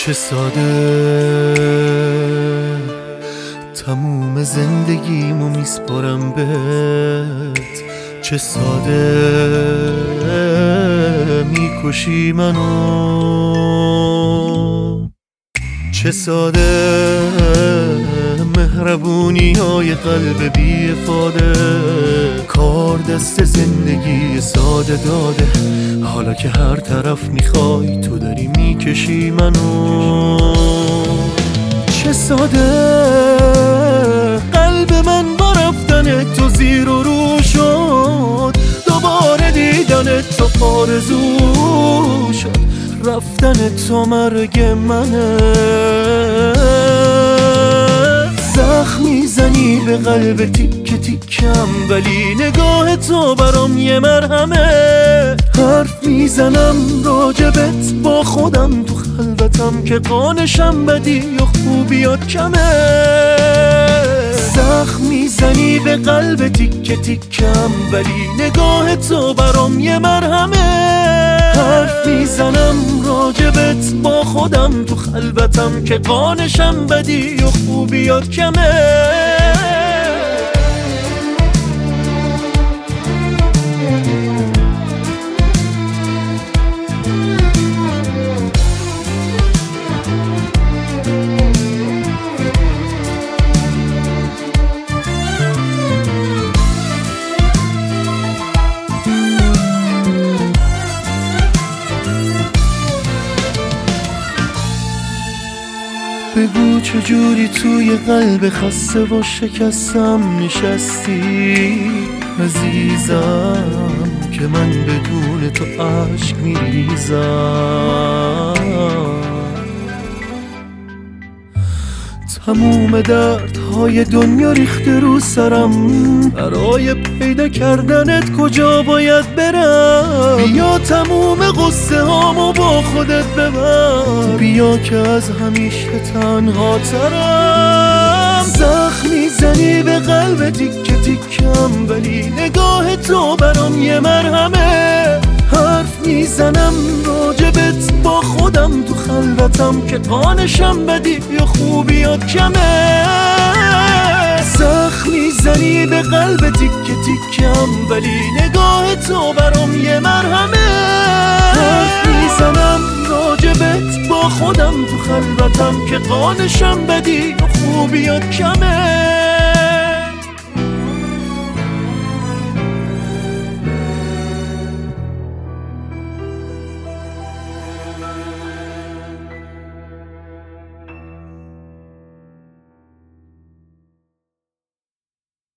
چه ساده تموم زندگیمو میسپارم بهت، چه ساده میکشی منو، چه ساده مهربونی های قلب بی افاده، کار دست زندگی ساده داده. حالا که هر طرف میخوای تو داری میکشی منو، چه ساده قلب من با رفتن تو زیر و رو شد، دوباره دیدن تو آرزو شد، رفتن تو مرگ منه. زخم میزنی به قلب تیک تیکم، ولی نگاه تو برام یه مرهمه. حرف میزنم راجبت با خودم تو خلوتم که قانشم بدی یا خوبیات کمه. زخم میزنی به قلب تیک تیکم، ولی نگاه تو برام یه مرهمه. حرف میزنم راجبت با خودم تو خلوتم که قانشم بدی و خوبیات کمه. بگو چجوری توی قلب خسته و شکستم نشستی عزیزم، که من بدون تو عشق میریزم. تموم دردهای دنیا ریخته رو سرم، برای پیدا کردنت کجا باید برم؟ بیا تموم قصه هامو با خودت ببر، بیا که از همیشه تنها ترم. زخم میزنی به قلب تیک تیکم، ولی نگاه تو برام یه مرهمه. حرف میزنم راجبت با خودم تو خلوتم که قانشم بدی یا خوبیات کمه. زخم میزنی به قلب تیک تیکم، ولی نگاه تو برام یه مرهمه. حرف میزنم راجبت با خودم تو خلوتم که قانشم بدی یا خوبیات کمه.